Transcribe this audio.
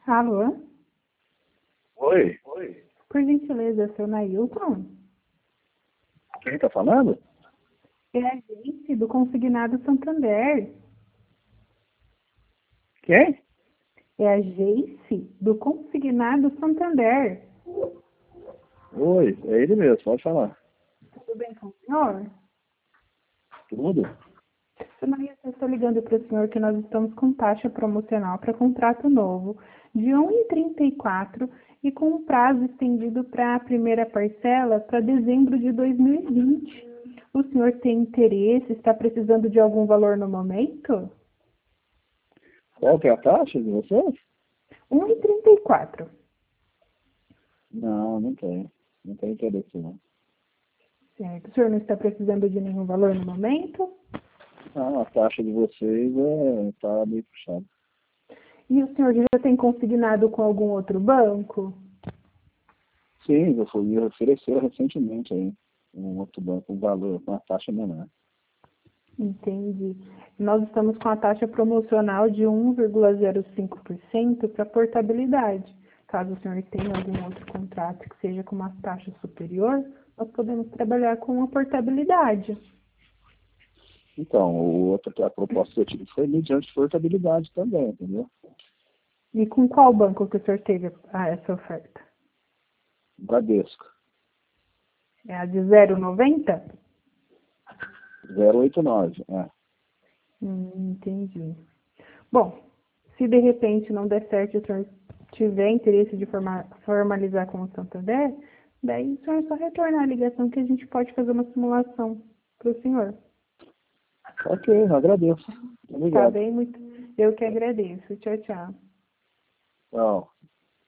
Alô? Oi, Por gentileza, seu Nailton? quem tá falando? É a gente do Consignado Santander. Quem? É a Geice do Consignado Santander. Oi, é ele mesmo, pode falar. Tudo bem com o senhor? Tudo? Seu Nailton, eu estou ligando para o senhor que nós estamos com taxa promocional para contrato novo de 1,34 e com um prazo estendido para a primeira parcela para dezembro de 2020. O senhor tem interesse? Está precisando de algum valor no momento? Qual que é a taxa de vocês? 1,34. Não, não tem. Não tem interesse, não. Certo. O senhor não está precisando de nenhum valor no momento? Ah, a taxa de vocês tá meio puxada. E o senhor já tem consignado com algum outro banco? Sim, eu fui me oferecer recentemente aí um outro banco, um valor, com uma taxa menor. Entendi. Nós estamos com a taxa promocional de 1,05% para portabilidade. Caso o senhor tenha algum outro contrato que seja com uma taxa superior, nós podemos trabalhar com a portabilidade. Então, a proposta que eu tive foi mediante portabilidade também, entendeu? E com qual banco que o senhor teve essa oferta? Bradesco, É a de 0,90? 089, é. Entendi. Bom, se de repente não der certo e o senhor tiver interesse de formalizar com o Santander, daí o senhor só retornar a ligação que a gente pode fazer uma simulação para o senhor. Ok, eu agradeço. Tá Obrigado. bem? Muito. Eu que agradeço. Tchau, tchau. Tchau.